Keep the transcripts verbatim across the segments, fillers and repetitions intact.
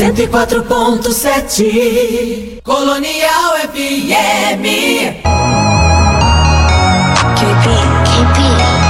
cento e quatro ponto sete Colonial F M. K P, K P.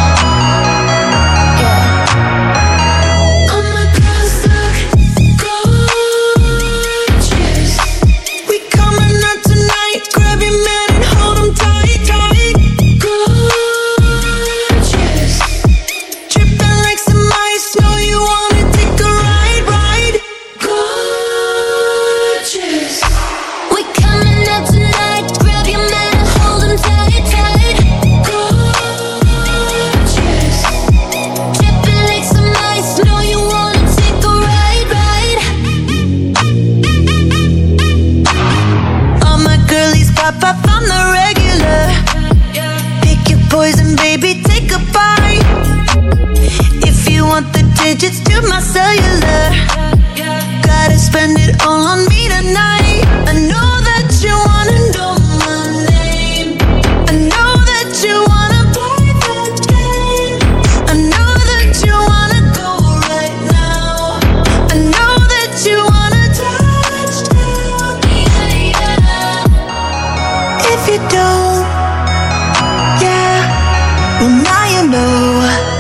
Digits to my cellular. Gotta spend it all on me tonight. I know that you wanna know my name. I know that you wanna play that game. I know that you wanna go right now. I know that you wanna touch down. Yeah, yeah. If you don't, yeah, well now you know.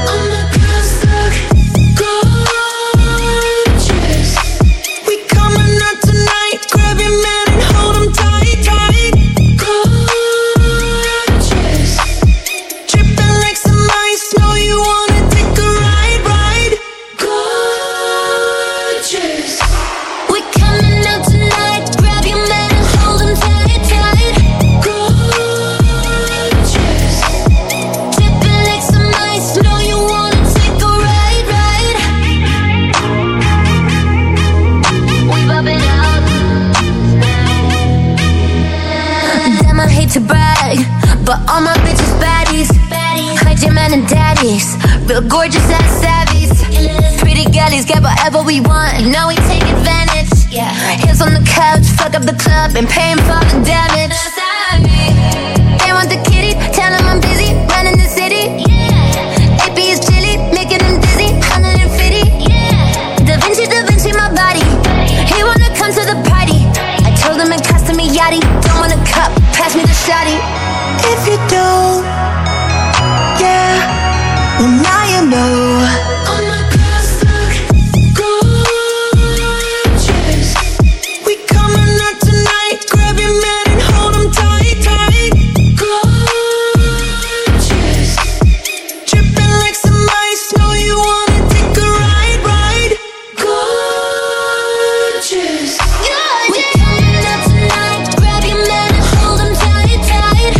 All my bitches baddies, hide your man and daddies, real gorgeous ass savvies. Pretty girlies get whatever we want, and now we take advantage. Heels on the couch, fuck up the club, and paying for the damage. They want the kitty, tell them I'm busy, running the city. A P is chilly, making them dizzy, one hundred fifty. Da Vinci, Da Vinci, my body. He wanna come to the party. I told him it cost me yachty. Don't want a cup, pass me the shotty. If you don't, yeah, well now you know. All my girls look gorgeous. We coming out tonight. Grab your man and hold him tight, tight. Gorgeous. Dripping like some ice. Know you wanna take a ride, ride. Gorgeous. We coming out tonight. Grab your man and hold him tight, tight.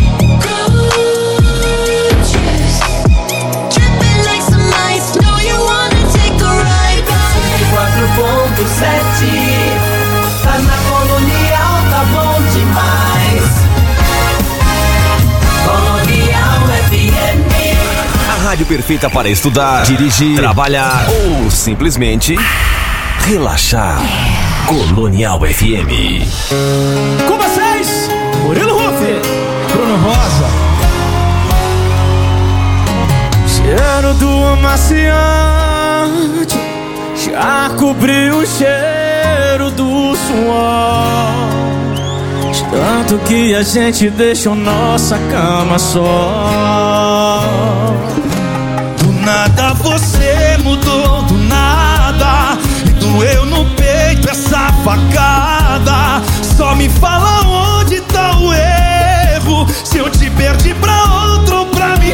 Tá na Colonial, tá bom demais. Colonial F M. A rádio perfeita para estudar, dirigir, trabalhar ou simplesmente relaxar. Colonial F M. Com vocês, Murilo Rufi, Bruno Rosa. Cheiro do amaciante já cobriu o cheiro do suor, de tanto que a gente deixou nossa cama só. Do nada você mudou, do nada, e doeu no peito essa facada. Só me fala onde tá o erro, se eu te perdi pra outro ou pra mim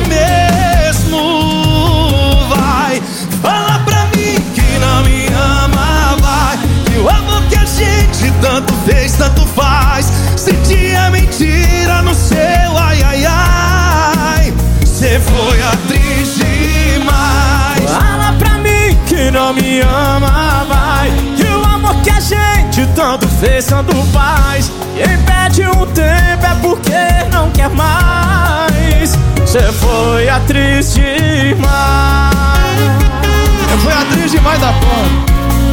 mesmo. Vai, fala pra mim que não me ama, vai, que o amor que a gente tanto fez, tanto faz. Sentia mentira no seu ai, ai, ai. Cê foi atriz demais. Fala pra mim que não me ama, vai, que o amor que a gente tanto fez, tanto faz. Quem pede um tempo é porque não quer mais. Cê foi atriz demais. Eu fui atriz demais da porra.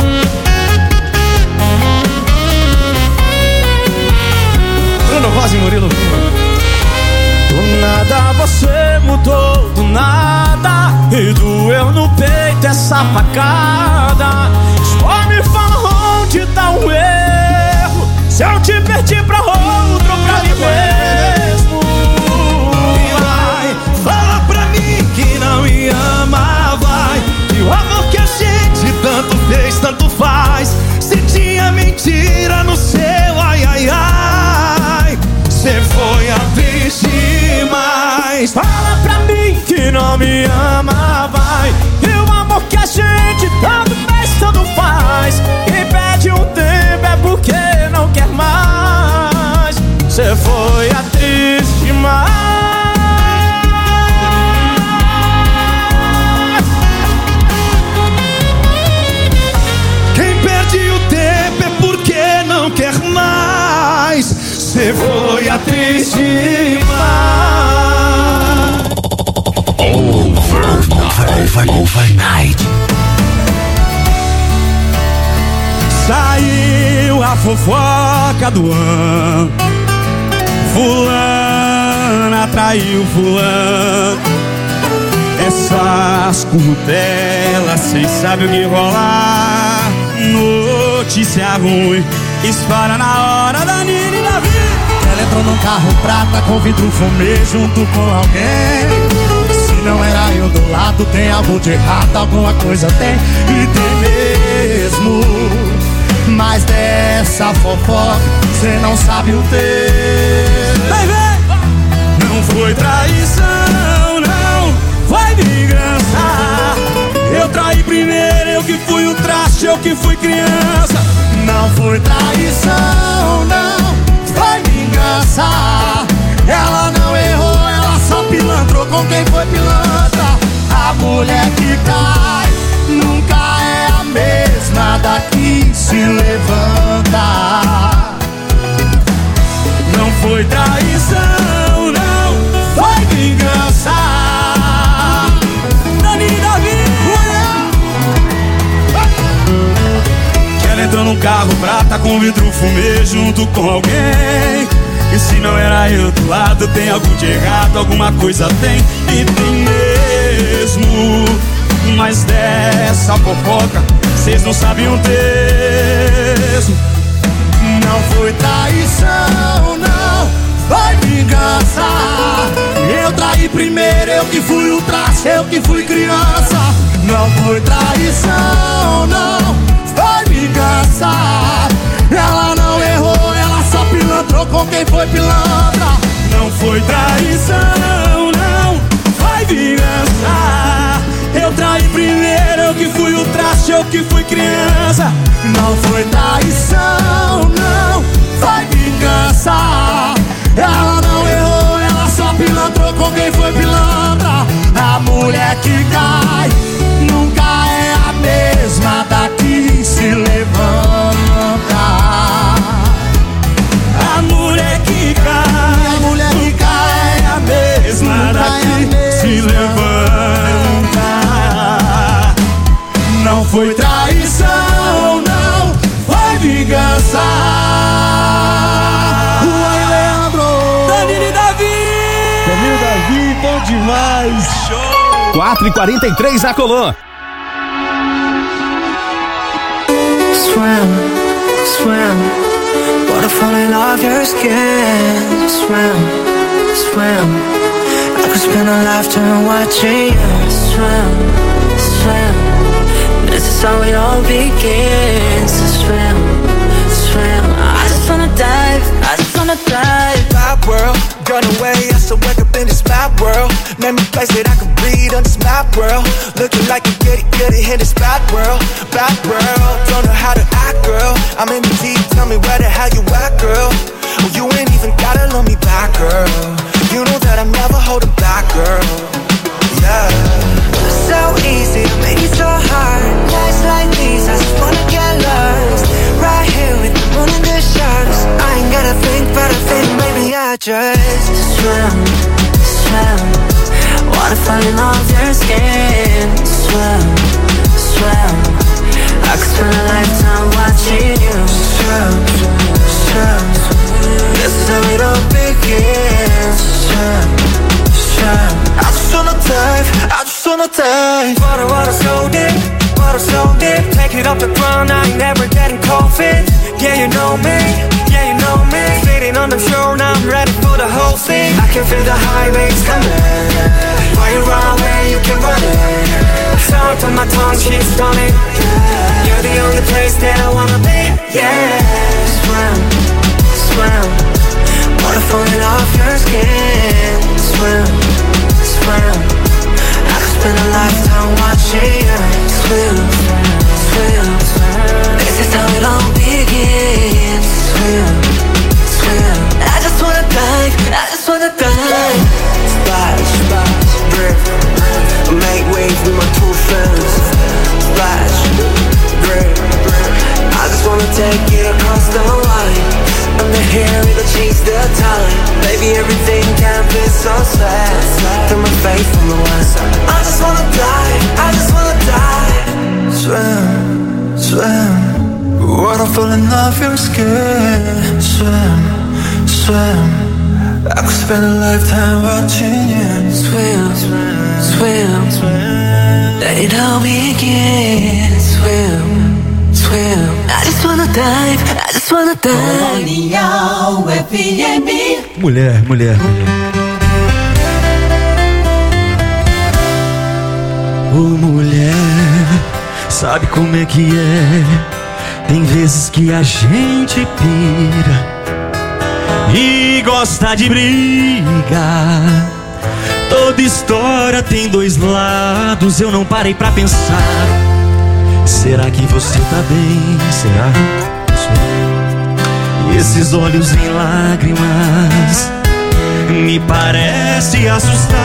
Bruno Rosa e Murilo. Do nada você mudou, do nada, e doeu no peito essa facada. Só me fala onde tá o te perdi pra outro, pra mim mesmo. E vai, fala pra mim que não me ama, vai. E o amor que a gente tanto fez, tanto faz. Se tinha mentira no seu ai, ai, ai. Cê foi atriz demais. Fala pra mim que não me ama, vai. E o amor que a gente tanto fez, tanto faz. Quem pede um tempo é porque não quer mais. Cê foi atriz demais. Quem perde o tempo é porque não quer mais. Cê foi atriz demais. Over, overnight. Saiu a fofoca do ano. Fulana traiu fulano. Essas curtelas cês sabem o que rolar. Notícia ruim espalha na hora da Nini da vida. Ela entrou num carro prata com vidro fumê junto com alguém. Se não era eu do lado, tem algo de errado, alguma coisa tem. E tem mesmo. Mas dessa fofoca cê não sabe o texto. Vai ver! Não foi traição, não foi vingança. Eu traí primeiro, eu que fui o traste, eu que fui criança. Não foi traição, não foi vingança. Ela não errou, ela só pilantrou com quem foi pilantra. A mulher que cai nunca é a mesma daqui se levanta. Não foi traição, não foi vingança. Dani Davi. Que ela entrou num carro prata com vidro fumê junto com alguém. E se não era eu do lado, tem algo de errado, alguma coisa tem. E tem mesmo. Mas dessa fofoca cês não sabem o texto. Não foi traição, não foi vingança. Eu traí primeiro, eu que fui o traste, eu que fui criança. Não foi traição, não foi vingança. Ela não errou, ela só pilantrou com quem foi pilantra. Não foi traição, não foi vingança. Eu traí primeiro, eu que fui o traste, eu que fui criança. Não foi traição, não foi vingança. Ela não errou, ela só pilantrou com quem foi pilantra. A mulher que cai nunca é a mesma daqui se levanta. A mulher que cai, a mulher que cai é a mesma daqui se levanta. Não foi traição, não foi vingança. Juan Leandro, Danilo e Davi. Danilo e Davi, bom demais. Show. quatro e quarenta e três na Colô. Swim, swim, waterfall off your skin. Swim, swim, I could spend a lifetime watching you. Swim, swim, this is how it all begins. Swim, swim, I just wanna dive, I just wanna dive. Bad world, run away, I still wake up in this bad world. Name a place that I can breathe on this map world. Looking like you get it, get it in this bad world. Bad world, don't know how to act, girl. I'm in the deep, tell me where the hell you at, girl. Well, you ain't even gotta love me back, girl. You know that I'm never holding back, girl. Yeah. So easy, made it so hard. Nights like these, I just wanna get lost. Right here with the moon and the stars. I ain't gotta think, but I think maybe I just swim, swim. Wanna fall in off your skin. Swim, swim. I could spend a lifetime watching you. Swim, swim. This is how it all begins. Swim, swim. I just wanna dive, I just wanna dive. Water, water, so deep. Water, bottle so deep, take it off the ground, I ain't never getting cold feet. Yeah, you know me, yeah, you know me. Sitting on the shore, now I'm ready for the whole thing. I can feel the high waves coming. While you run away, you can run it. Sound on my tongue, she's stunning. You're the only place that I wanna be. Yeah, swim, swim. Water falling off your skin. Swim, swim. I could spend a lifetime watching you swim, swim, swim. This is how it all begins. Swim, swim. I just wanna dive, I just wanna dive. Splash, splash, drip, make waves with my two friends. Splash, drip, I just wanna take it across the line. I'm the hair, it'll change the time. Baby, everything can be so sad. Through my face from the west. I just wanna die, I just wanna die. Swim, swim. Water falling off your skin. Swim, swim. I could spend a lifetime watching you swim, swim, swim, swim. Let it all begin. Swim, swim. I just wanna dive, I just wanna dive. Colonial F M. Mulher, mulher, mulher. Ô oh, mulher, sabe como é que é? Tem vezes que a gente pira e gosta de briga. Toda história tem dois lados, eu não parei pra pensar. Será que você tá bem? Será? E esses olhos em lágrimas me parece assustada.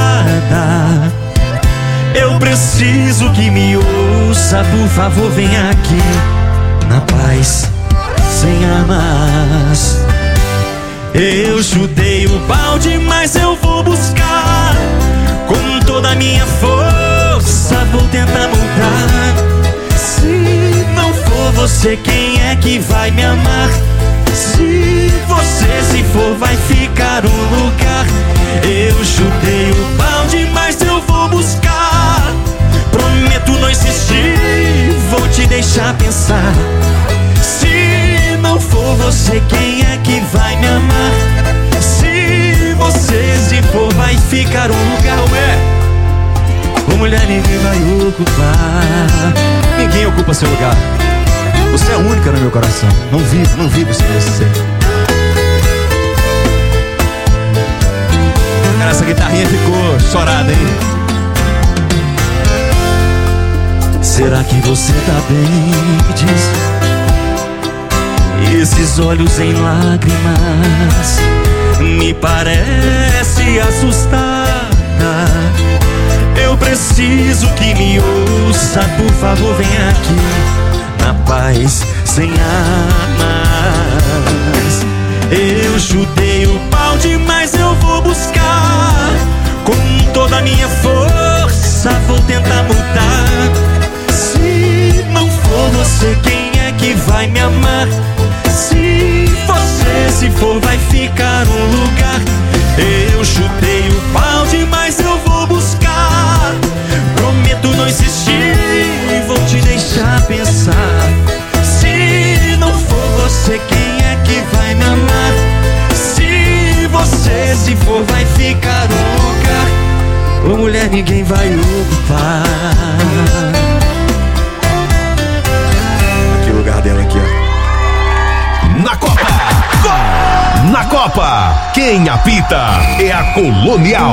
Eu preciso que me ouça, por favor, vem aqui na paz, sem amas. Eu chutei o balde, mas eu vou buscar com toda a minha força, vou tentar mudar. Se não for você, quem é que vai me amar? Se você se for, vai ficar um lugar. Eu chutei o balde, mas eu vou buscar. Prometo não insistir, vou te deixar pensar. Se não for você, quem é que vai me amar? Se você se for, vai ficar um lugar. Ué, ô mulher, ninguém vai ocupar. Ninguém ocupa seu lugar. Você é a única no meu coração. Não vivo, não vivo sem você. Cara, essa guitarrinha ficou chorada, hein? Será que você tá bem? Me diz. Esses olhos em lágrimas me parece assustada. Eu preciso que me ouça, por favor, vem aqui na paz, sem armas. Eu chutei o balde, mas eu vou buscar com toda a minha força, vou tentar mudar. Se não for você, quem é que vai me amar? Se você se for, vai ficar um lugar. Eu chutei o balde, mas eu vou buscar. Prometo não insistir, vou te deixar pensar. Se não for você, quem é que vai me amar? Se você se for, vai ficar um lugar. Ô mulher, ninguém vai ocupar. Aqui o lugar dela aqui, ó. Na Copa! Gol! Na Copa, quem apita é a Colonial.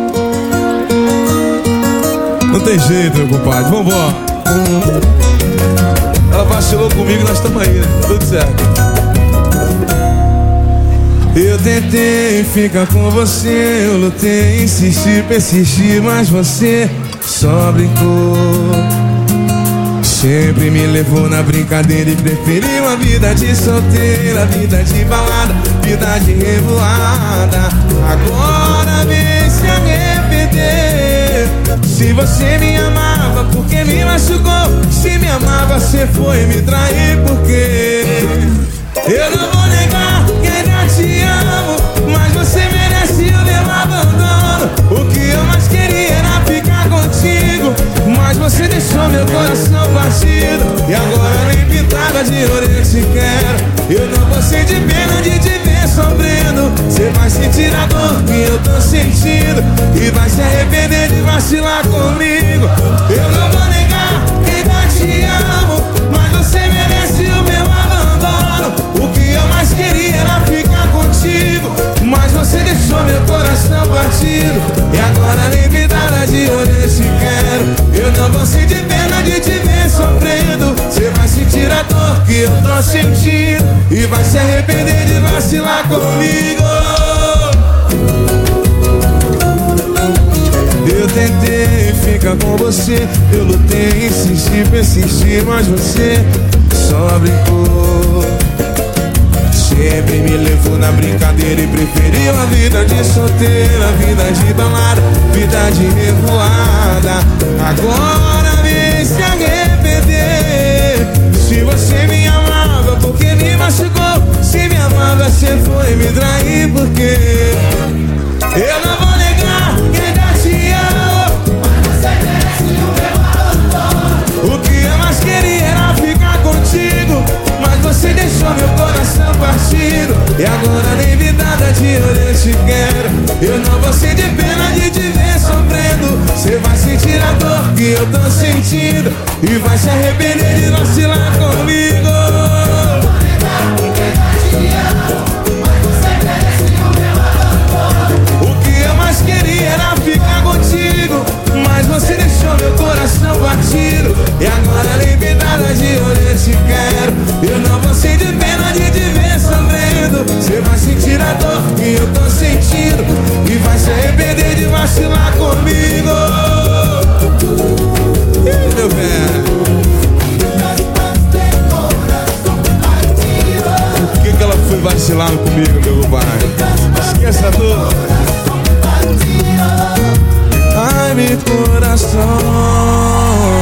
Não tem jeito, meu compadre, vambora. Ela vacilou comigo, nós estamos aí, né? Tudo certo. Eu tentei ficar com você, eu lutei, insisti, persisti, mas você só brincou. Sempre me levou na brincadeira e preferiu a vida de solteira, vida de balada, vida de revoada. Agora vem se arrepender. Se você me amava, por que me machucou? Se me amava, você foi me trair, por quê? Eu não vou negar que ainda te amo, mas você merece o meu abandono. O que eu mais queria era ficar contigo, mas você deixou meu coração sentir a dor que eu tô sentindo e vai se arrepender de vacilar comigo. Eu não vou negar que ainda te amo, mas você merece o meu abandono. O que eu mais queria era ficar contigo, mas você deixou meu coração partido. E agora nem me dá de onde eu te quero. Eu não vou sentir pena de te ver sofrendo. Você vai sentir a dor que eu tô sentindo e vai se arrepender de vacilar comigo. Eu tentei ficar com você, eu lutei, insisti, persisti, mas você só brincou. Sempre me levou na brincadeira e preferiu a vida de solteira, a vida de balada, vida de revoada. Agora vem se arrepender. Se você me amava, porque me machucou? Se me amava, você foi me trair, porque eu não vou negar que ainda te amo, mas você merece o meu abandono. O que eu mais queria era ficar contigo, mas você deixou meu coração partido. E agora nem me dá de onde eu te quero. Eu não vou sentir pena de te ver sofrendo. Você vai sentir a dor que eu tô sentindo e vai se arrepender de vacilar comigo. O que eu mais queria era ficar contigo, mas você deixou meu coração partido. E agora nem me dá de onde eu te quero. Eu não vou sentir pena de te ver sofrendo. Você vai sentir a dor que eu tô sentindo e vai se arrepender de vacilar comigo. Ih, meu velho, por que que ela foi vacilando comigo, meu pai? Esqueça tudo. Ai, meu coração,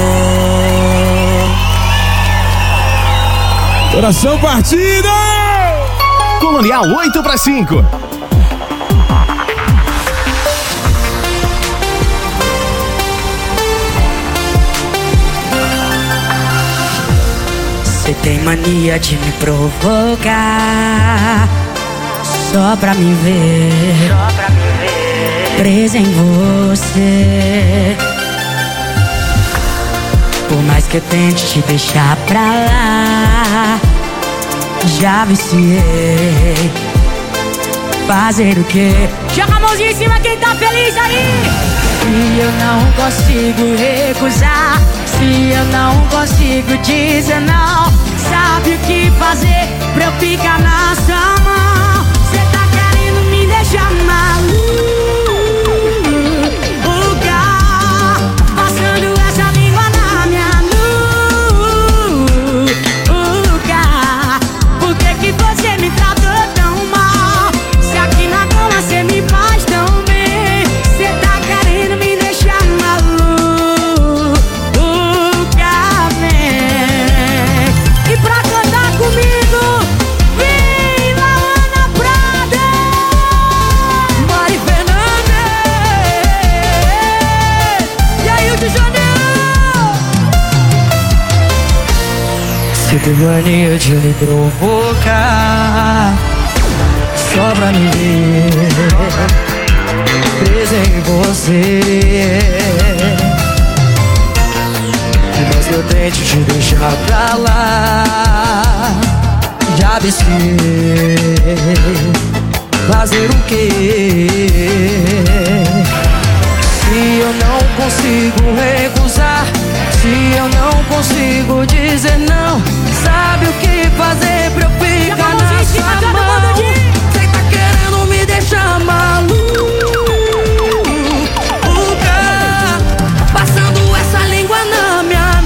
coração partido. Colonial oito para cinco. Você tem mania de me provocar só pra me ver, só pra me ver presa em você. Por mais que eu tente te deixar pra lá, já viciei. Fazer o quê? Joga a mãozinha em cima quem tá feliz aí. Se eu não consigo recusar, se eu não consigo dizer não, sabe o que fazer pra eu ficar na sua mão? Cê tá querendo me deixar maluca, passando essa língua na minha nuca. Por que que você me tratou tão mal, se aqui na cama cê me faz tão bem? Cê tá querendo me deixar maluca, vem. E pra cantar comigo, vem Laana Prada, Mari Fernandes e aí o de Janeiro. Você tem mania de me provocar só pra me ver presa em você. Mas eu tento te deixar pra lá, já viciei. Fazer o quê? Se eu não consigo recusar, se eu não consigo dizer não, sabe o que fazer pra eu ficar na sua mão? Cê tá querendo me deixar maluca, passando essa língua na minha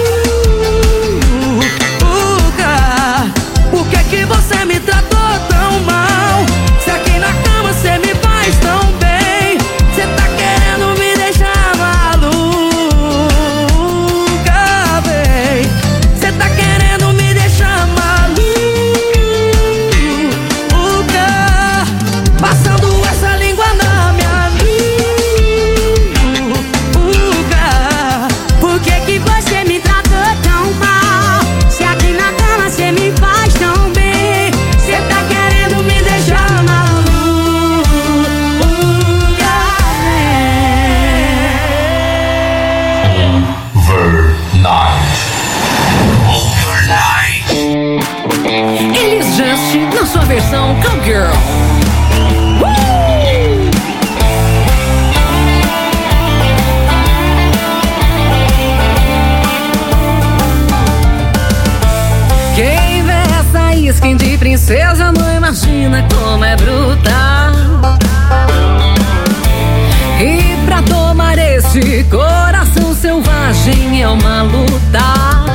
nuca. Por que que você me tratou tão mal, se aqui na cama cê me faz tão bem? Cê tá querendo me deixar maluca, bem. Cê tá querendo me deixar maluca. imagina como é brutal. E pra tomar esse coração selvagem é uma luta.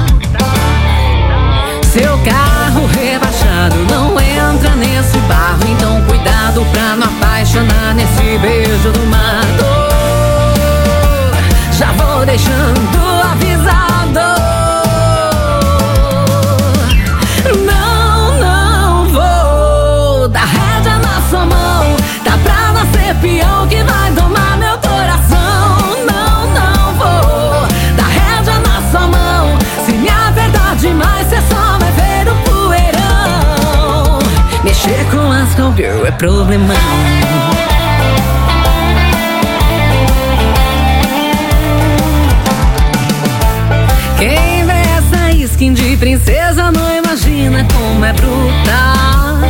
Seu carro rebaixado não entra nesse barro, então cuidado pra não apaixonar nesse beijo do mato. Já vou deixando avisado. Não, não vou dar rédea na sua mão. Tá pra nascer peão que vai domar meu coração. Não, não vou dar rédea na sua mão. Se me apertar demais, cê só vai ver o poeirão. Mexer com as cowgirl é problemão. Quem vê essa skin de princesa não imagina como é brutal.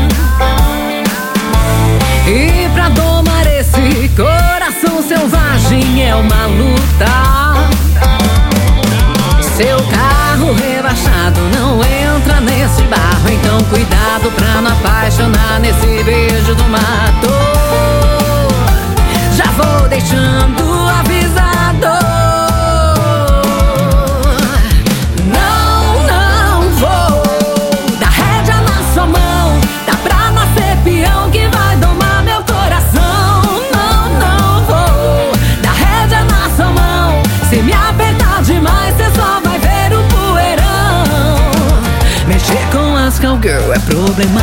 E pra domar esse coração selvagem é uma luta. Seu carro rebaixado não entra nesse barro, então cuidado pra não apaixonar nesse beijo do mato. Já vou deixando avisado. Não, não vou dar rédea na sua mão. Tá pra nascer peão que vai domar meu coração. Não, não vou dar rédea na sua mão. Se me apertar demais, cê só vai ver o poeirão. Mexer com as cowgirl é problemão.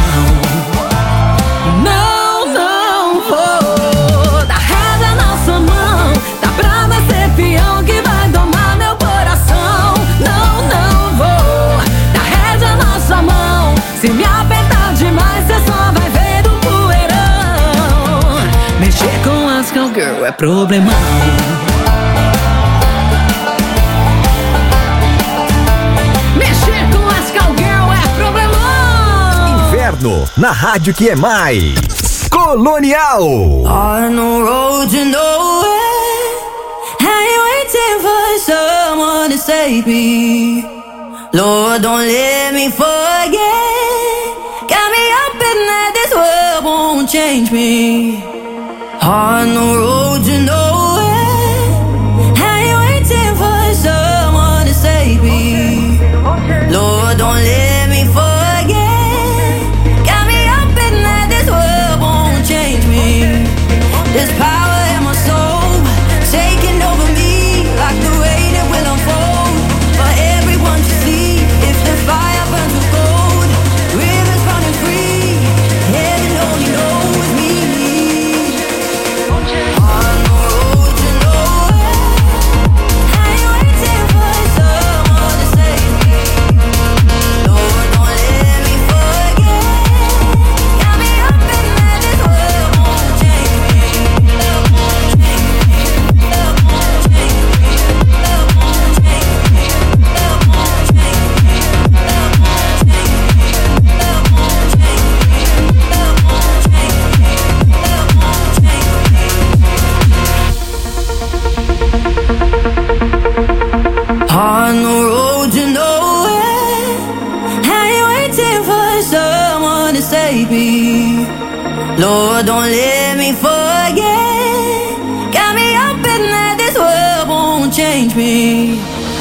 Não, não vou dar rédea na sua mão. Tá pra nascer peão que vai domar meu coração. Não, não vou dar rédea na sua mão. Se me apertar demais, cê só vai ver o poeirão. Mexer com as cowgirl é problemão. Na rádio que é mais Colonial. On the road to nowhere, how you waiting for someone to save me? Lord, don't let me forget. Got me up in that this world won't change me. On the road to nowhere, how you waiting for someone to save me? Lord, don't let me forget. There's power in my soul, taking over me like the rain it will unfold for everyone to see. If the fire burns with gold, rivers running free, heaven only knows me. On the road to nowhere, how you waiting for someone to save me? Lord, don't let me forget. Got me up in that this world won't change me. On the road to nowhere, how you waiting for someone to save me? Lord, don't let me forget. Got me up in that this world won't change me.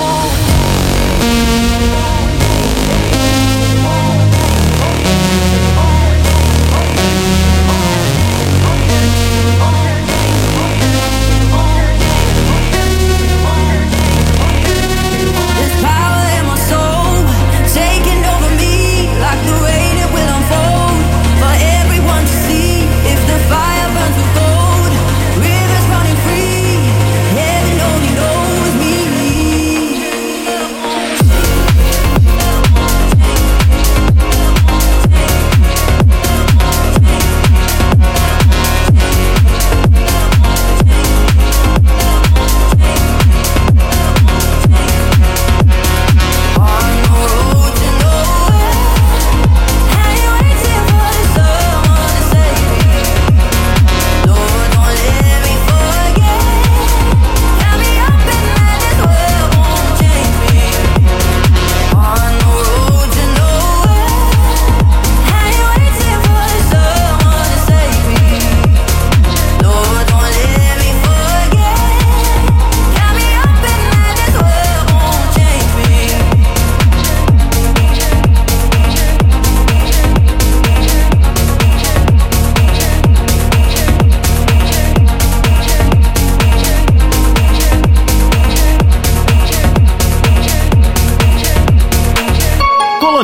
There's power in my soul, taking over me like the rain it will unfold for everyone to see. If the fire burns with gold,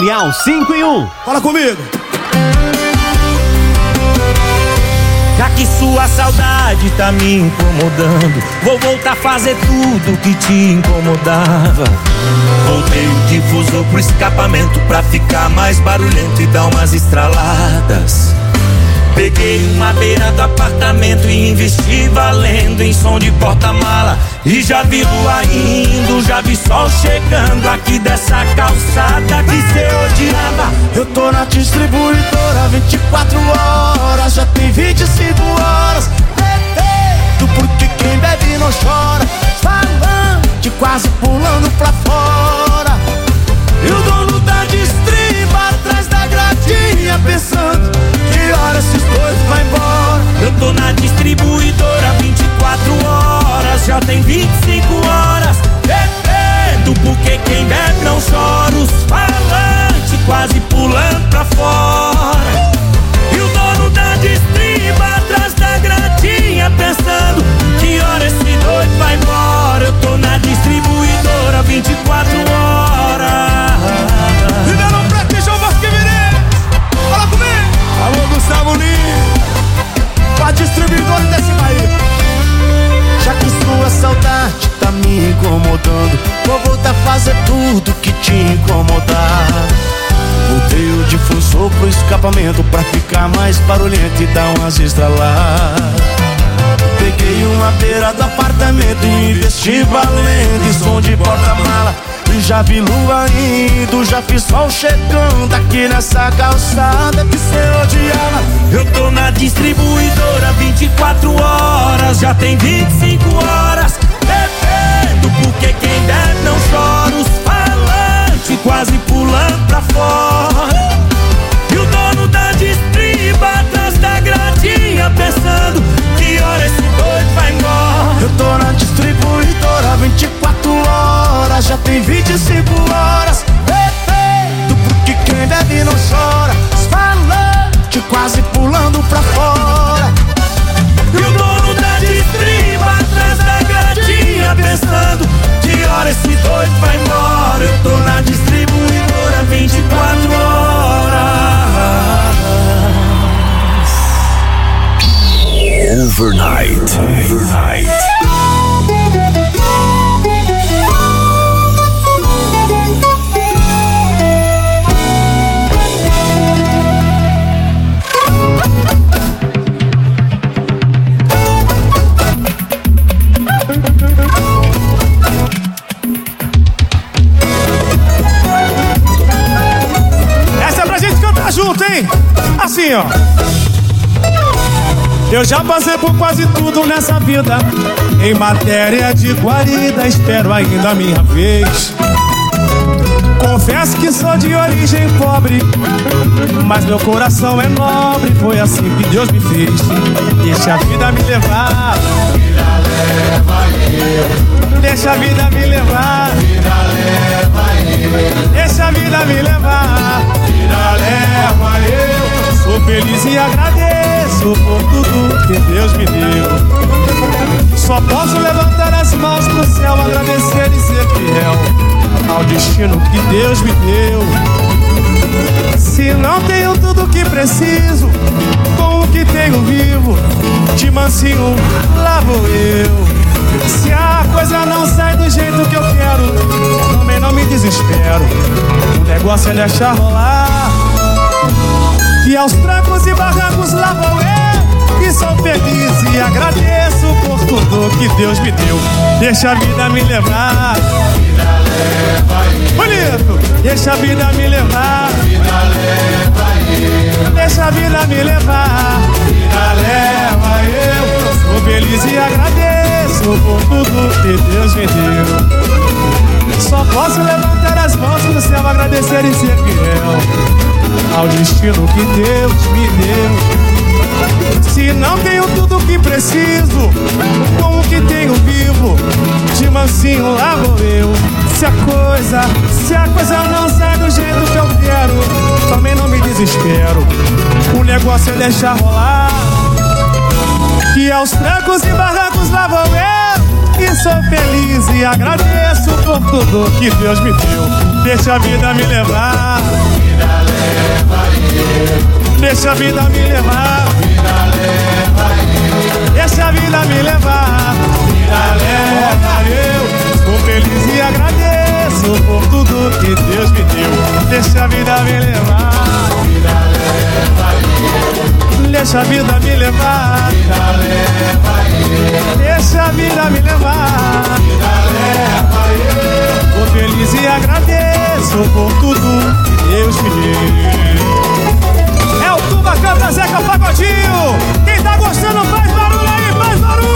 Colonial cinco em um. Fala comigo. Já que sua saudade tá me incomodando, vou voltar a fazer tudo que te incomodava. Voltei o difusor pro escapamento pra ficar mais barulhento e dar umas estraladas. Peguei uma beira do apartamento e investi valendo em som de porta-mala. E já vi lua indo, já vi sol chegando aqui dessa calçada que cê odiava. Eu tô na distribuidora vinte e quatro horas, já tem vinte e cinco horas. Bebendo porque quem bebe não chora, falante quase pulando pra fora. E o dono da distriba atrás da gradinha pensando que hora esses dois vai embora. Eu tô na distribuidora vinte e quatro horas, já tem vinte e cinco horas. Bebendo porque quem bebe não chora, os falantes quase pulando pra fora. E o dono da distriba atrás da gradinha pensando que hora esse doido vai embora. Eu tô na distribuidora vinte e quatro horas. E não pra que João Vasco Virei. Fala comigo. Alô Gustavo Lima, pra distribuidora desse país. Já que sua saudade tá me incomodando, vou voltar a fazer tudo que te incomodar. Botei o difusor pro escapamento pra ficar mais barulhento e dar umas estraladas. Peguei uma beira do apartamento e investi valendo em som de porta-mala. E já vi lua indo, já vi sol chegando aqui nessa calçada que cê odiava. Eu tô na distribuidora vinte e quatro horas, já tem vinte e cinco horas. Bebendo porque quem bebe não chora, os falantes quase pulando pra fora. E o dono da distriba atrás da gradinha pensando que hora esse doido vai embora. Eu tô na distribuidora vinte e quatro horas, já tem vinte e cinco horas. Bebendo porque quem bebe não chora, os falantes quase pulando pra fora. E o dono da distriba atrás da gradinha pensando que hora esse doido vai embora. Eu tô na distribuidora vinte e quatro horas. Overnight. Overnight. Essa é pra gente cantar junto, hein? Assim, ó. Eu já passei por quase tudo nessa vida. Em matéria de guarida, espero ainda a minha vez. Confesso que sou de origem pobre, mas meu coração é nobre. Foi assim que Deus me fez. Deixa a vida me levar, vida leva eu. Deixa a vida me levar, vida leva eu. Deixa a vida me levar, vida leva eu. Sou feliz e agradeço por tudo que Deus me deu. Só posso levantar as mãos pro céu, agradecer e ser fiel ao destino que Deus me deu. Se não tenho tudo que preciso, com o que tenho vivo, de mansinho lá vou eu. Se a coisa não sai do jeito que eu quero, também não me desespero. O negócio é deixar rolar. E aos trancos e barrancos lá vou eu, e sou feliz e agradeço por tudo que Deus me deu. Deixa a vida me levar, vida leva eu. Bonito! Deixa a vida me levar, vida leva eu. Deixa a vida me levar, vida leva eu. Sou feliz e agradeço por tudo que Deus me deu. Só posso levantar as mãos pro céu, agradecer e ser fiel ao destino que Deus me deu. Se não tenho tudo que preciso, com o que tenho vivo, de mansinho lá vou eu. Se a coisa, se a coisa não sai do jeito que eu quero, também não me desespero. O negócio é deixar rolar. Que aos trancos e barrancos lá vou eu, que sou feliz e agradeço por tudo que Deus me deu. Deixa a vida me levar. Vida leva eu. Deixa a vida me levar. Vida leva eu. Deixa a vida me levar. Vida leva eu. Sou feliz e agradeço por tudo que Deus me deu. Deixa a vida me levar. Vida leva eu. Deixa a vida me levar. Vida leva eu. Deixa a vida me levar. Vida leva eu. Sou feliz e agradeço por tudo que Deus me deu. É o Tuba Canta Zeca Pagodinho. Quem tá gostando faz barulho aí, faz barulho.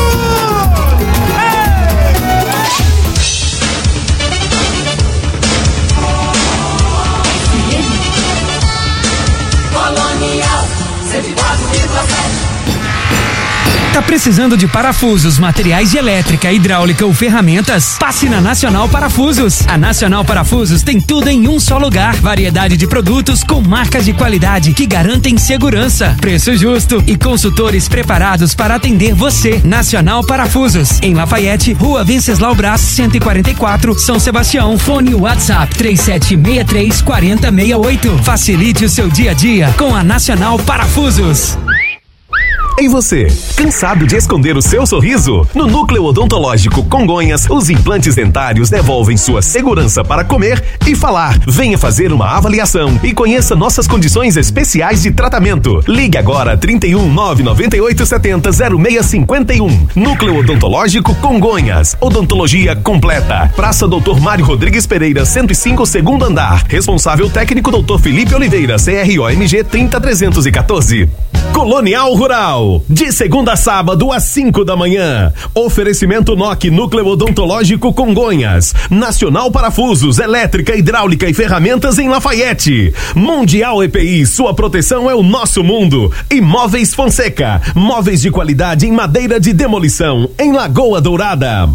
Colonial cento e quatro vírgula sete. Tá precisando de parafusos, materiais de elétrica, hidráulica ou ferramentas? Passe na Nacional Parafusos. A Nacional Parafusos tem tudo em um só lugar. Variedade de produtos com marcas de qualidade que garantem segurança, preço justo e consultores preparados para atender você. Nacional Parafusos, em Lafayette, Rua Venceslau Braz, cento e quarenta e quatro, São Sebastião. Fone WhatsApp três sete seis três quatro zero seis oito. Facilite o seu dia a dia com a Nacional Parafusos. Em você, cansado de esconder o seu sorriso? No Núcleo Odontológico Congonhas, os implantes dentários devolvem sua segurança para comer e falar. Venha fazer uma avaliação e conheça nossas condições especiais de tratamento. Ligue agora trinta e um, nove nove oito sete zero, zero seis cinco um. Núcleo Odontológico Congonhas. Odontologia completa. Praça doutor Mário Rodrigues Pereira, cento e cinco, segundo andar. Responsável técnico doutor Felipe Oliveira, C R O M G trinta trezentos e quatorze. Colonial Rural, de segunda a sábado às cinco da manhã. Oferecimento N O C Núcleo Odontológico Congonhas. Nacional Parafusos, elétrica, hidráulica e ferramentas em Lafayette. Mundial E P I, sua proteção é o nosso mundo. Imóveis Fonseca, móveis de qualidade em madeira de demolição, em Lagoa Dourada.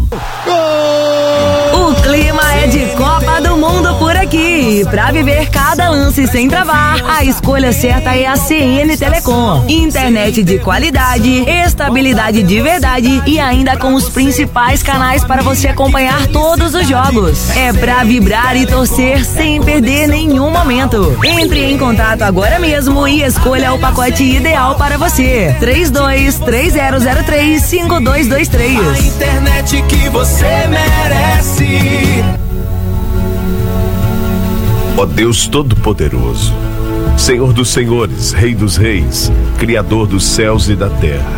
O clima é de Copa do Mundo por aqui. Pra viver cada lance sem travar, a escolha certa é a C N Telecom. Internet de qualidade, estabilidade de verdade e ainda com os principais canais para você acompanhar todos os jogos. É pra vibrar e torcer sem perder nenhum momento. Entre em contato agora mesmo e escolha o pacote ideal para você. três dois três zero zero três cinco dois dois três. A internet que você merece. Ó Deus Todo-Poderoso, Senhor dos Senhores, Rei dos Reis, Criador dos céus e da terra.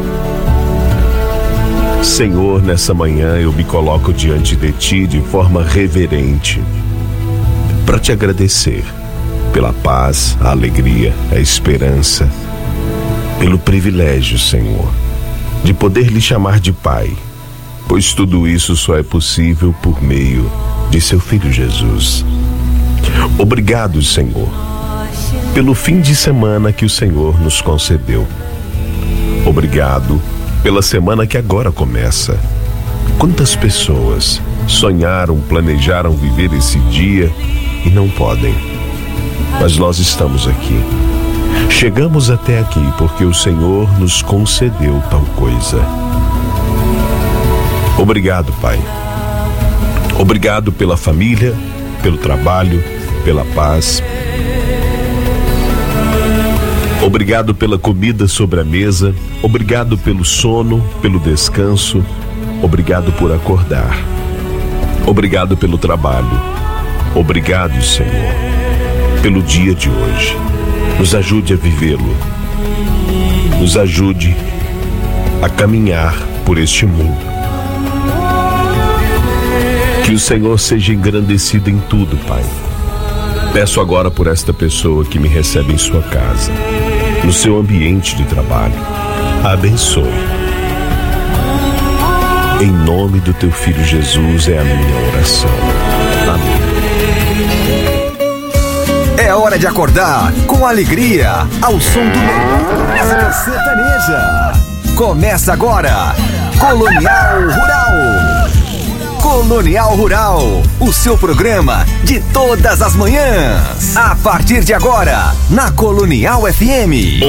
Senhor, nessa manhã eu me coloco diante de Ti de forma reverente para Te agradecer pela paz, a alegria, a esperança, pelo privilégio, Senhor, de poder lhe chamar de Pai, pois tudo isso só é possível por meio de Seu Filho Jesus. Obrigado, Senhor, pelo fim de semana que o Senhor nos concedeu. Obrigado pela semana que agora começa. Quantas pessoas sonharam, planejaram viver esse dia e não podem. Mas nós estamos aqui. Chegamos até aqui porque o Senhor nos concedeu tal coisa. Obrigado, Pai. Obrigado pela família, pelo trabalho, pela paz. Obrigado pela comida sobre a mesa. Obrigado pelo sono, pelo descanso. Obrigado por acordar. Obrigado pelo trabalho. Obrigado, Senhor, pelo dia de hoje. Nos ajude a vivê-lo. Nos ajude a caminhar por este mundo. Que o Senhor seja engrandecido em tudo, Pai. Peço agora por esta pessoa que me recebe em sua casa, no seu ambiente de trabalho. A abençoe. Em nome do Teu Filho Jesus é a minha oração. Amém. É hora de acordar com alegria ao som do melhor sertaneja. Começa agora, Colonial Rural. Colonial Rural, o seu programa de todas as manhãs. A partir de agora, na Colonial F M.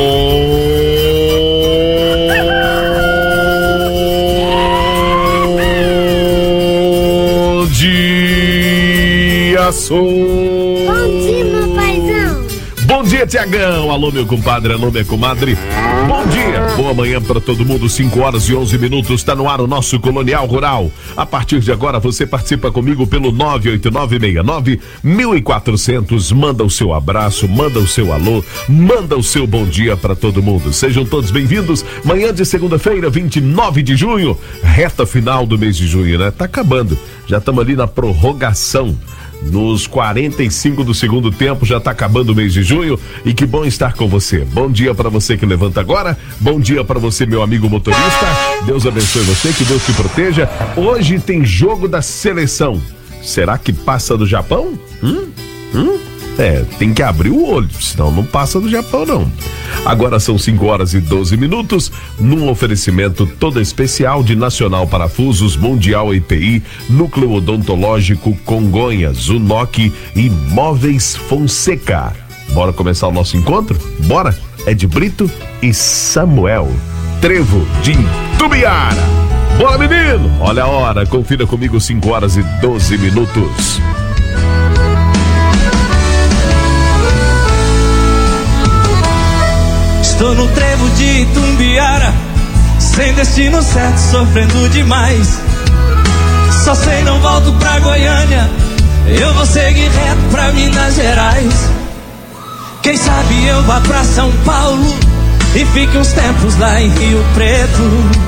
abraço. Bom dia, meu paizão. Bom dia, Tiagão. Alô, meu compadre, alô, minha comadre. Bom dia, boa manhã pra todo mundo. cinco horas e onze minutos, tá no ar o nosso Colonial Rural. A partir de agora, você participa comigo pelo nove oito nove seis nove mil quatro quatrocentos. Manda o seu abraço, manda o seu alô, manda o seu bom dia pra todo mundo. Sejam todos bem-vindos. Manhã de segunda-feira, vinte e nove de junho, reta final do mês de junho, né? Tá acabando. Já estamos ali na prorrogação. Nos quarenta e cinco do segundo tempo, já tá acabando o mês de junho e que bom estar com você. Bom dia para você que levanta agora, bom dia para você, meu amigo motorista. Deus abençoe você, que Deus te proteja. Hoje tem jogo da seleção. Será que passa do Japão? Hum? Hum? É, tem que abrir o olho, senão não passa do Japão não. Agora são cinco horas e doze minutos, num oferecimento todo especial de Nacional Parafusos, Mundial E P I, Núcleo Odontológico Congonhas, Unoc e Móveis Fonseca. Bora começar o nosso encontro? Bora! É de Brito e Samuel Trevo de Tubiara. Bora, menino! Olha a hora, confira comigo, cinco horas e doze minutos. Estou no trevo de Itumbiara, sem destino certo, sofrendo demais. Só sei não volto pra Goiânia, eu vou seguir reto pra Minas Gerais. Quem sabe eu vá pra São Paulo e fique uns tempos lá em Rio Preto.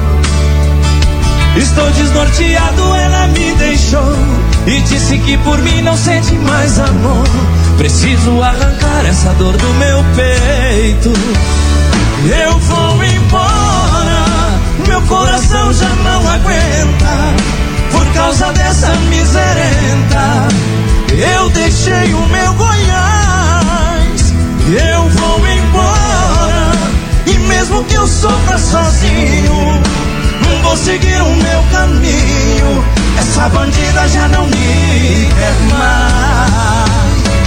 Estou desnorteado, ela me deixou e disse que por mim não sente mais amor. Preciso arrancar essa dor do meu peito. Eu vou embora, meu coração já não aguenta. Por causa dessa miserenta, eu deixei o meu Goiás. Eu vou embora, e mesmo que eu sofra sozinho, vou seguir o meu caminho. Essa bandida já não me quer mais.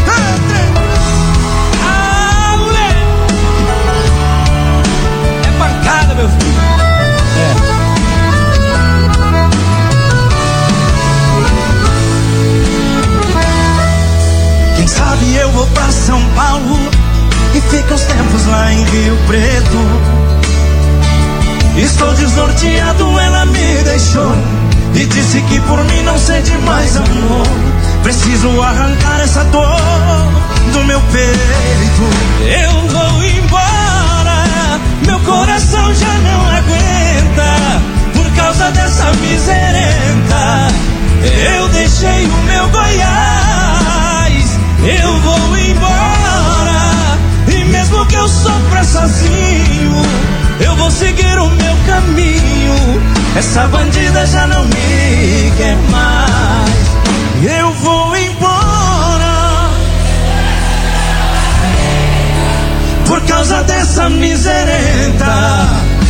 Pancada, meu filho. É. Quem sabe eu vou pra São Paulo e fico uns tempos lá em Rio Preto. Estou desnorteado, ela me deixou e disse que por mim não sente mais amor. Preciso arrancar essa dor do meu peito. Eu vou embora, meu coração já não aguenta. Por causa dessa miserenta, eu deixei o meu Goiás. Eu vou embora, e mesmo que eu sofra sozinho, eu vou seguir o meu caminho. Essa bandida já não me quer mais. Eu vou embora, por causa dessa miserenta.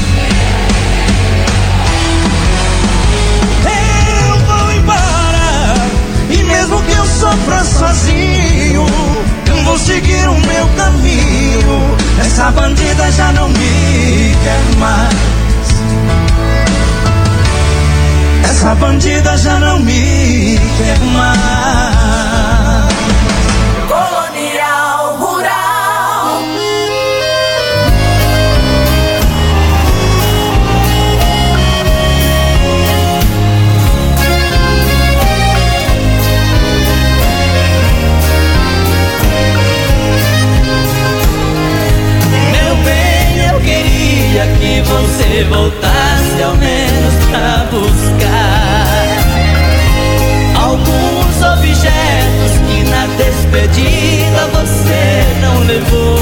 Eu vou embora, e mesmo que eu sofra sozinho, vou seguir o meu caminho. Essa bandida já não me quer mais. Essa bandida já não me quer mais. Colonial Rural. Meu bem, eu queria que você voltasse ao menos pra buscar alguns objetos que na despedida você não levou.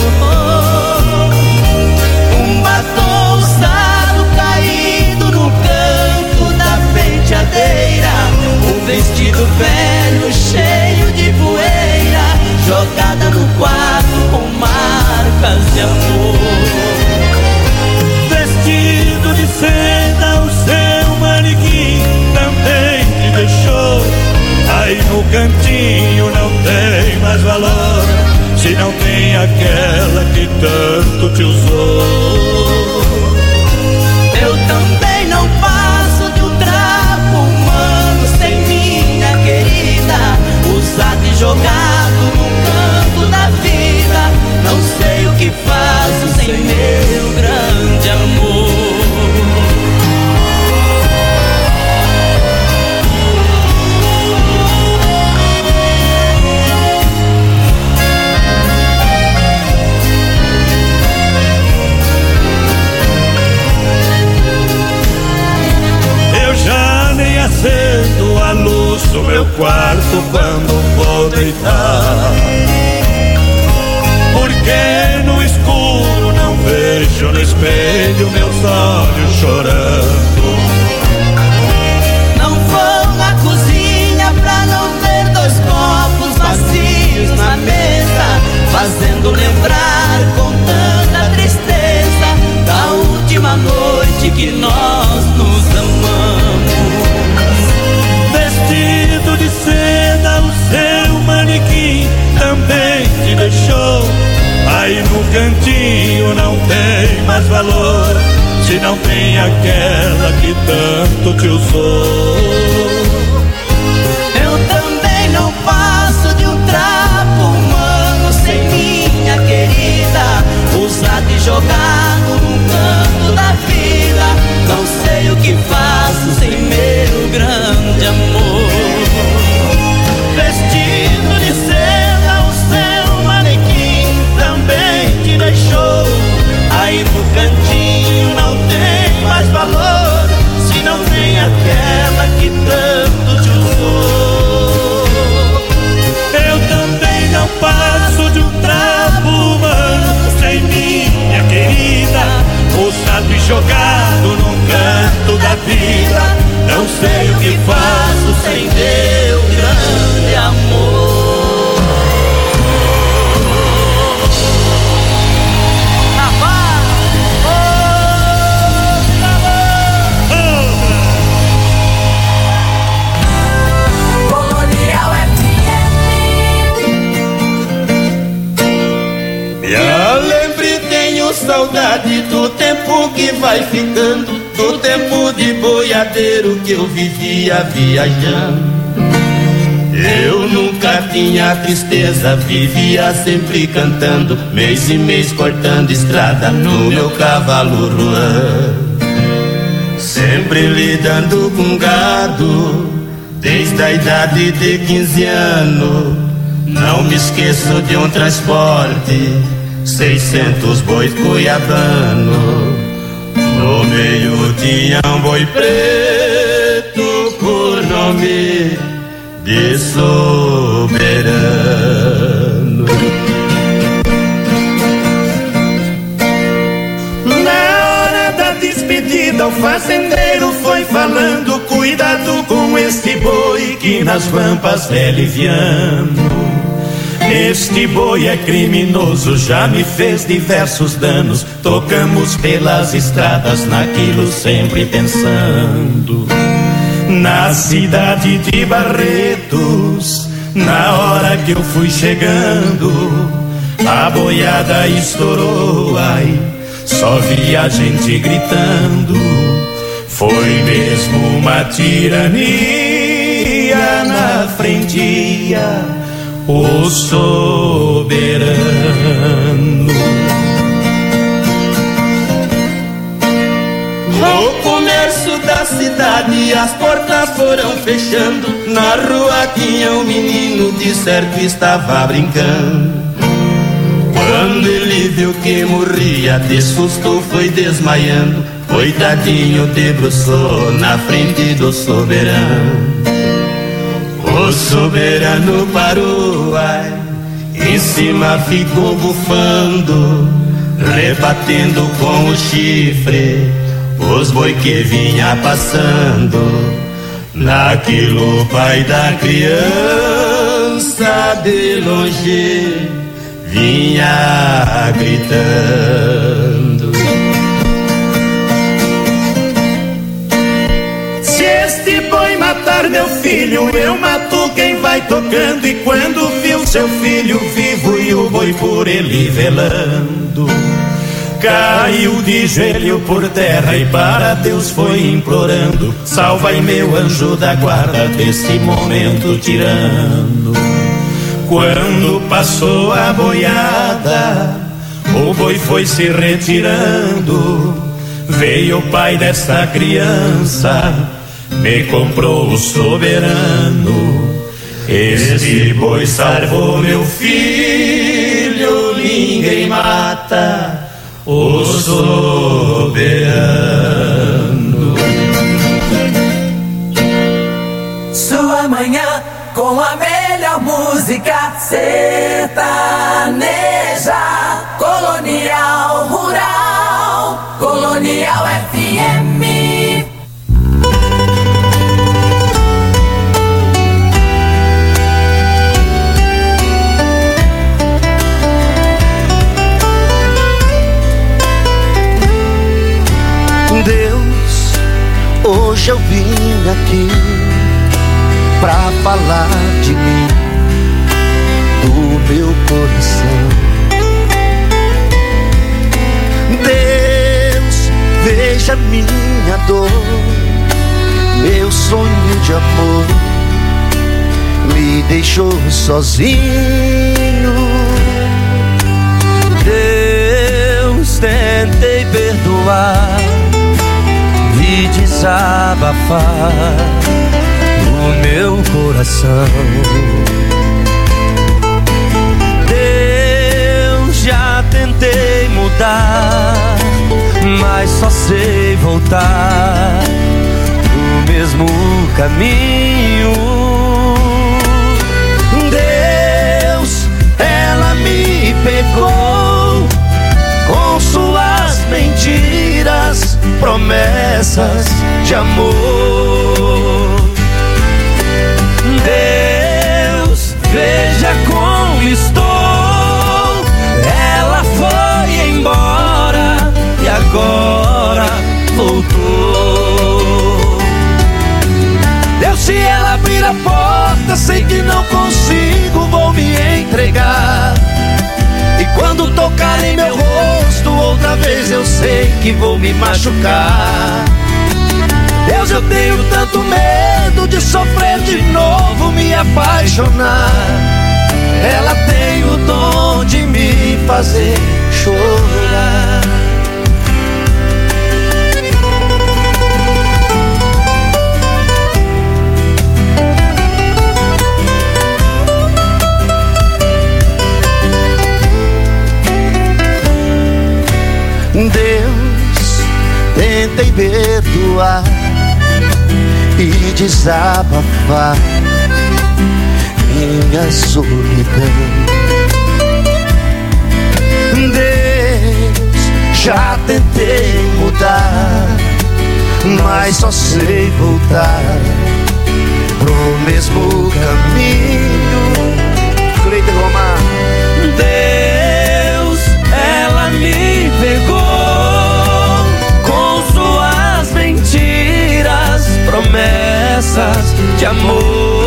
Um batom usado caído no canto da penteadeira, um vestido velho cheio de poeira, jogada no quarto com marcas de amor. Vestido de seda, o seu manequim também te deixou. Aí no cantinho não tem mais valor, se não tem aquela que acendo a luz do meu quarto quando vou deitar. Porque no escuro não vejo no espelho meus olhos chorando. Não vou na cozinha pra não ver dois copos vazios na mesa, fazendo lembrar com tanta tristeza da última noite que nós nos amamos. Vestido de seda, o seu manequim também te deixou. Aí no cantinho não tem mais valor, se não tem aquela que tanto te usou. Eu também não passo de um trapo humano sem minha querida, usado e jogado num canto da vida. Não sei o que faço sem meu grande amor. Vestido de seda, o seu manequim também te deixou. Aí no cantinho não tem mais valor, se não tem aquela que tanto te usou. Eu também não passo de um trapo humano sem minha querida, usado e jogado num canto da vida. Não sei o que faço sem meu grande amor. Saudade do tempo que vai ficando, do tempo de boiadeiro que eu vivia viajando. Eu nunca tinha tristeza, vivia sempre cantando, mês e mês cortando estrada no meu cavalo Ruan. Sempre lidando com gado, desde a idade de quinze anos. Não me esqueço de um transporte, seiscentos bois cuiabano. No meio tinha um boi preto por nome de Soberano. Na hora da despedida o fazendeiro foi falando: cuidado com este boi que nas rampas é liviano. Este boi é criminoso, já me fez diversos danos. Tocamos pelas estradas naquilo sempre pensando. Na cidade de Barretos, na hora que eu fui chegando, a boiada estourou, ai, só vi a gente gritando. Foi mesmo uma tirania na frente, o soberano. No comércio da cidade as portas foram fechando. Na rua tinha um menino, de certo estava brincando. Quando ele viu que morria, de susto foi desmaiando. Coitadinho debruçou na frente do soberano. O soberano parou, ai, em cima ficou bufando, rebatendo com o chifre os boi que vinha passando. Naquilo o pai da criança de longe vinha gritando: se este boi matar meu filho, eu mato quem vai tocando. E quando viu seu filho vivo e o boi por ele velando, caiu de joelho por terra e para Deus foi implorando: salva-me meu anjo da guarda desse momento tirano. Quando passou a boiada, o boi foi se retirando. Veio o pai dessa criança, me comprou o soberano. Este boi salvou meu filho, ninguém mata o soberano. música sertaneja, Colonial Rural, Colonial F M. Deus, hoje eu vim aqui pra falar de mim, do meu coração. Deus, veja minha dor, meu sonho de amor me deixou sozinho. Deus, tentei perdoar e desabafar o meu coração. Deus, já tentei mudar, mas só sei voltar pro mesmo caminho. Deus, ela me pegou com suas mentiras, promessas de amor. Deus, veja como estou. Ela foi embora e agora voltou. Deus, se ela abrir a porta, sei que não consigo, vou me entregar. E quando tocar em meu rosto outra vez, eu sei que vou me machucar. Deus, eu tenho tanto medo de sofrer de novo, me apaixonar. Ela tem o dom de me fazer chorar. Deus, tentei perdoar e desabafar minha solidão. Deus, já tentei mudar, mas só sei voltar pro mesmo caminho. Cleiton Romar. Deus, ela me pegou com suas mentiras, promessas de amor.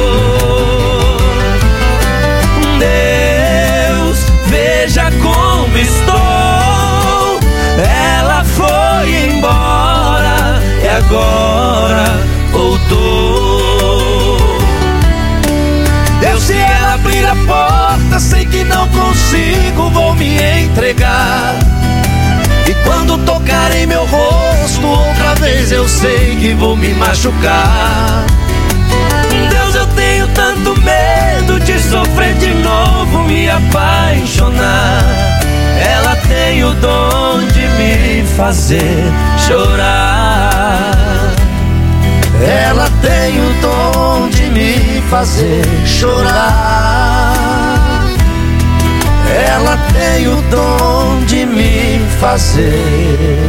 Deus, veja como estou. Ela foi embora e agora voltou. Deus, se ela abrir a porta, sei que não consigo, vou me entregar. E quando tocar em meu rosto outra vez, eu sei que vou me machucar. Deus, eu tenho tanto medo de sofrer de novo, me apaixonar. Ela tem o dom de me fazer chorar. Ela tem o dom de me fazer chorar. Ela tem o dom de me fazer.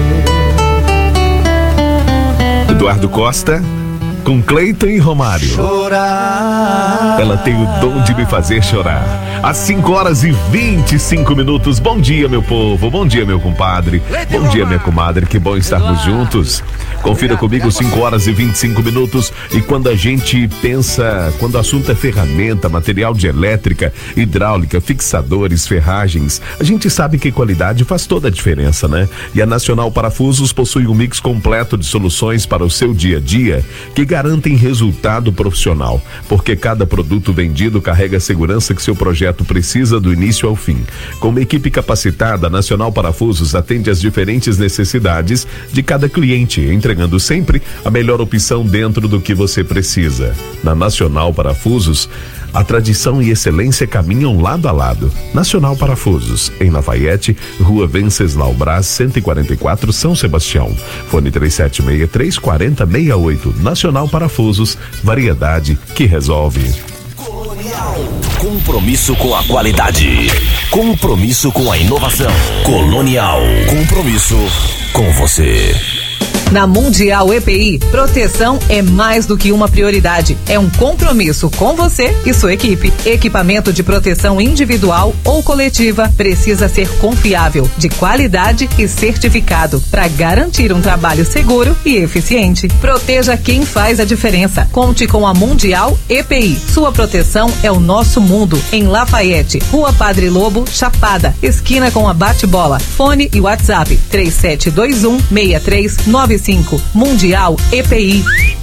Eduardo Costa com Cleiton e Romário. Chorar. Ela tem o dom de me fazer chorar. Às cinco horas e vinte e cinco minutos. Bom dia, meu povo. Bom dia, meu compadre. Bom dia, minha comadre. Que bom estarmos juntos. Confira comigo, cinco horas e vinte e cinco minutos. E quando a gente pensa, quando o assunto é ferramenta, material de elétrica, hidráulica, fixadores, ferragens, a gente sabe que qualidade faz toda a diferença, né? E a Nacional Parafusos possui um mix completo de soluções para o seu dia a dia que garantem resultado profissional, porque cada produto vendido carrega a segurança que seu projeto precisa do início ao fim. Com uma equipe capacitada, a Nacional Parafusos atende às diferentes necessidades de cada cliente, entregando sempre a melhor opção dentro do que você precisa. Na Nacional Parafusos, a tradição e excelência caminham lado a lado. Nacional Parafusos, em Lafayette, Rua Venceslau Brás, cento e quarenta e quatro, São Sebastião. Fone três sete seis, três quatro zero, seis oito. Nacional Parafusos, variedade que resolve. Colonial. Compromisso com a qualidade. Compromisso com a inovação. Colonial. Compromisso com você. Na Mundial E P I, proteção é mais do que uma prioridade. É um compromisso com você e sua equipe. Equipamento de proteção individual ou coletiva precisa ser confiável, de qualidade e certificado para garantir um trabalho seguro e eficiente. Proteja quem faz a diferença. Conte com a Mundial E P I. Sua proteção é o nosso mundo. Em Lafayette, Rua Padre Lobo, Chapada, esquina com a Bate-Bola. Fone e WhatsApp três sete dois um, seis três nove cinco. Mundial E P I.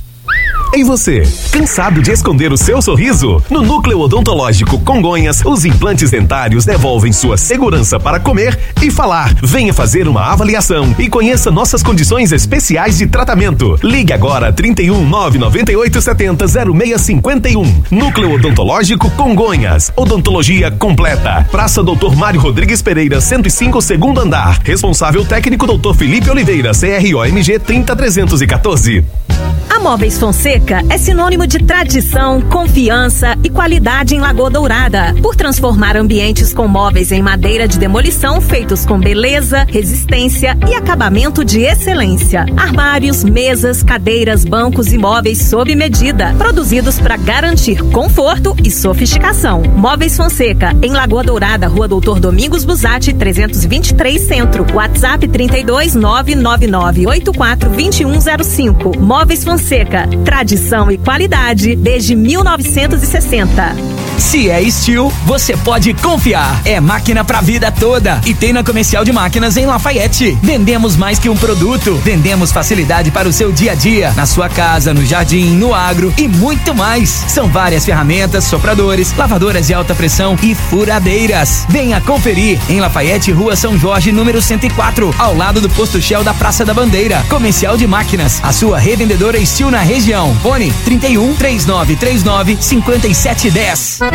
E você, cansado de esconder o seu sorriso? No Núcleo Odontológico Congonhas, os implantes dentários devolvem sua segurança para comer e falar. Venha fazer uma avaliação e conheça nossas condições especiais de tratamento. Ligue agora trinta e um, nove nove oito sete zero, zero seis cinco um. Núcleo Odontológico Congonhas. Odontologia completa. Praça doutor Mário Rodrigues Pereira, cento e cinco, segundo andar. Responsável técnico doutor Felipe Oliveira, C R O M G trinta trezentos e quatorze. A Móveis Fonseca é sinônimo de tradição, confiança e qualidade em Lagoa Dourada, por transformar ambientes com móveis em madeira de demolição feitos com beleza, resistência e acabamento de excelência. Armários, mesas, cadeiras, bancos e móveis sob medida, produzidos para garantir conforto e sofisticação. Móveis Fonseca, em Lagoa Dourada, Rua Doutor Domingos Busatti, trezentos e vinte e três Centro. WhatsApp trinta e dois, nove nove nove oito quatro dois um zero cinco. Móveis Fonseca, tradição e qualidade desde mil novecentos e sessenta. Se é Steel, você pode confiar. É máquina pra vida toda. E tem na Comercial de Máquinas em Lafayette. Vendemos mais que um produto. Vendemos facilidade para o seu dia a dia. Na sua casa, no jardim, no agro e muito mais. São várias ferramentas, sopradores, lavadoras de alta pressão e furadeiras. Venha conferir em Lafayette, Rua São Jorge, número cento e quatro, ao lado do posto Shell da Praça da Bandeira. Comercial de Máquinas, a sua revendedora Steel na região. Fone trinta e um, três nove três nove, cinco sete um zero.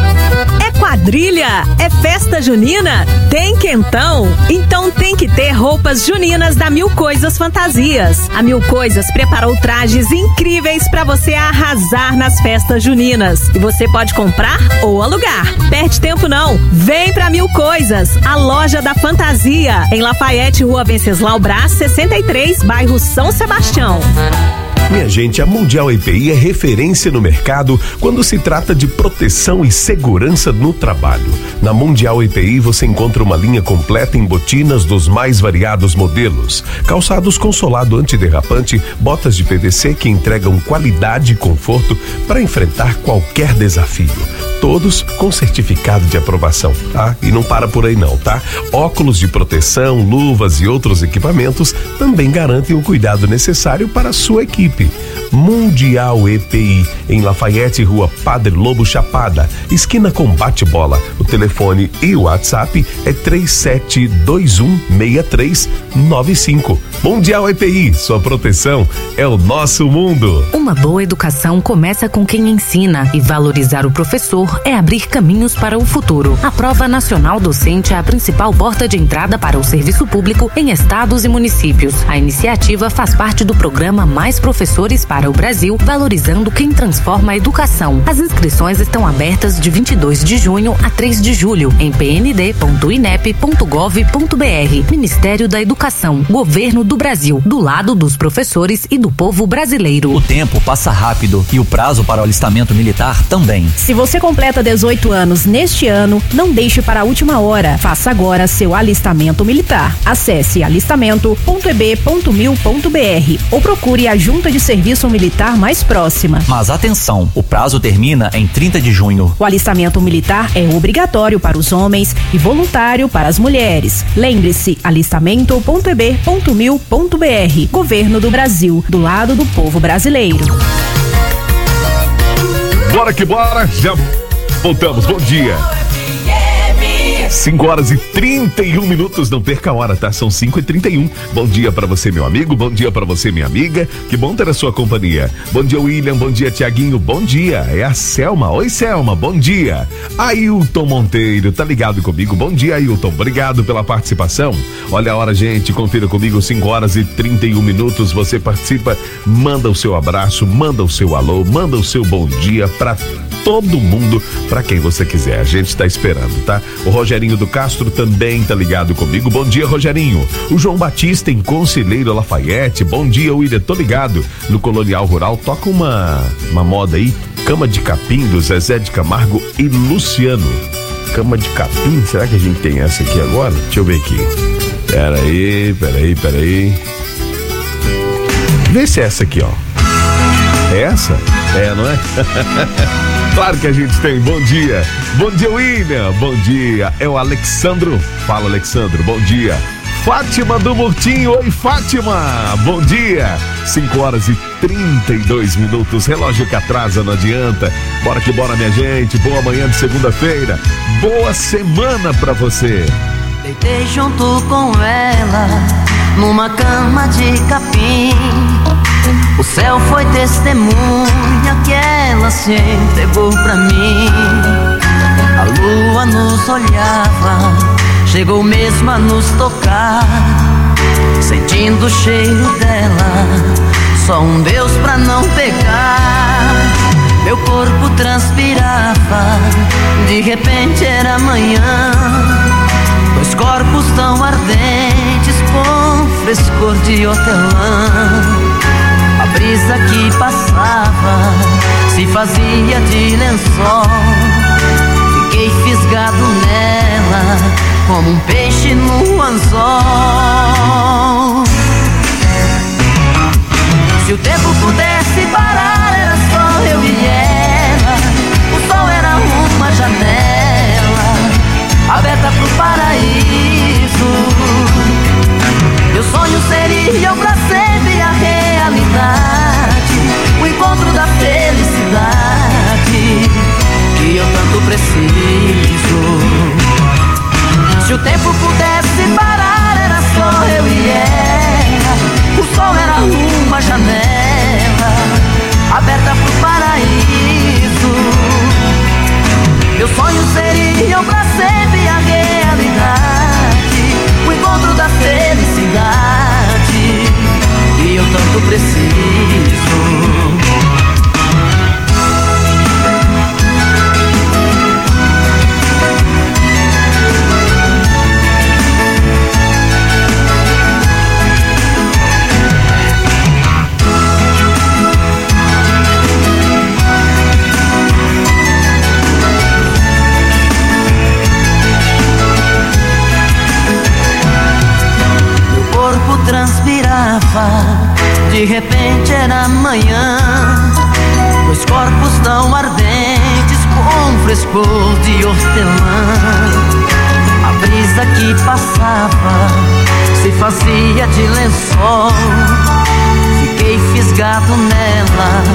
É quadrilha? É festa junina? Tem quentão? Então tem que ter roupas juninas da Mil Coisas Fantasias. A Mil Coisas preparou trajes incríveis para você arrasar nas festas juninas. E você pode comprar ou alugar. Perde tempo não. Vem pra Mil Coisas, a loja da fantasia. Em Lafayette, Rua Venceslau Brás, sessenta e três, bairro São Sebastião. Minha gente, a Mundial E P I é referência no mercado quando se trata de proteção e segurança no trabalho. Na Mundial E P I você encontra uma linha completa em botinas dos mais variados modelos, calçados com solado antiderrapante, botas de P V C que entregam qualidade e conforto para enfrentar qualquer desafio. Todos com certificado de aprovação, tá? E não para por aí não, tá? Óculos de proteção, luvas e outros equipamentos também garantem o cuidado necessário para a sua equipe. Mundial E P I, em Lafayette, Rua Padre Lobo Chapada, esquina com Bate-Bola. O telefone e o WhatsApp é três sete dois um, seis três nove cinco. Mundial E P I, sua proteção é o nosso mundo. Uma boa educação começa com quem ensina, e valorizar o professor é abrir caminhos para o futuro. A Prova Nacional Docente é a principal porta de entrada para o serviço público em estados e municípios. A iniciativa faz parte do programa Mais Professores para o Brasil, valorizando quem transforma a educação. As inscrições estão abertas de vinte e dois de junho a três de julho em p n d ponto i n e p ponto gov ponto b r. Ministério da Educação, Governo do Brasil, do lado dos professores e do povo brasileiro. O tempo passa rápido e o prazo para o alistamento militar também. Se você completa dezoito anos neste ano, não deixe para a última hora. Faça agora seu alistamento militar. Acesse alistamento ponto e b ponto mil ponto b r ou procure a Junta de Serviço Militar mais próxima. Mas atenção, o prazo termina em trinta de junho. O alistamento militar é obrigatório para os homens e voluntário para as mulheres. Lembre-se, alistamento ponto e b ponto mil ponto b r. Governo do Brasil, do lado do povo brasileiro. Bora que bora, já voltamos, bom dia. cinco horas e trinta e um minutos, não perca a hora, tá? São cinco e trinta e um. Bom dia pra você, meu amigo, bom dia pra você, minha amiga. Que bom ter a sua companhia. Bom dia, William, bom dia, Tiaguinho, bom dia. É a Selma, oi Selma, bom dia. Ailton Monteiro, tá ligado comigo? Bom dia, Ailton, obrigado pela participação. Olha a hora, gente, confira comigo, cinco horas e trinta e um minutos, você participa, manda o seu abraço, manda o seu alô, manda o seu bom dia pra todo mundo pra quem você quiser. A gente tá esperando, tá? O Rogerinho do Castro também tá ligado comigo. Bom dia, Rogerinho. O João Batista em Conselheiro Lafayette. Bom dia, William. Tô ligado. No Colonial Rural toca uma, uma moda aí. Cama de Capim do Zezé de Camargo e Luciano. Cama de Capim? Será que a gente tem essa aqui agora? Deixa eu ver aqui. Pera aí, pera aí, pera aí. Vê se é essa aqui, ó. É essa? É, não é? Claro que a gente tem. Bom dia. Bom dia, William. Bom dia. É o Alexandro. Fala, Alexandro. Bom dia. Fátima do Murtinho. Oi, Fátima. Bom dia. cinco horas e trinta e dois minutos. Relógio que atrasa, não adianta. Bora que bora, minha gente. Boa manhã de segunda-feira. Boa semana pra você. Deitei junto com ela numa cama de capim. O céu foi testemunha que ela se entregou pra mim. A lua nos olhava, chegou mesmo a nos tocar. Sentindo o cheiro dela, só um Deus pra não pegar. Meu corpo transpirava, de repente era manhã. Dois corpos tão ardentes com frescor de hortelã. A brisa que passava se fazia de lençol. Fiquei fisgado nela como um peixe no anzol. Se o tempo pudesse parar, era só eu e ela. O sol era uma janela aberta pro paraíso. Meu sonho seria o pra sempre a realidade, o encontro da felicidade que eu tanto preciso. Se o tempo pudesse parar, era só eu e ela. O sol era uma janela aberta pro paraíso. Meu sonho seria pra sempre a realidade, o encontro da felicidade que eu tanto preciso. Transpirava, de repente era manhã. Dois corpos tão ardentes com frescor de hortelã. A brisa que passava se fazia de lençol. Fiquei fisgado nela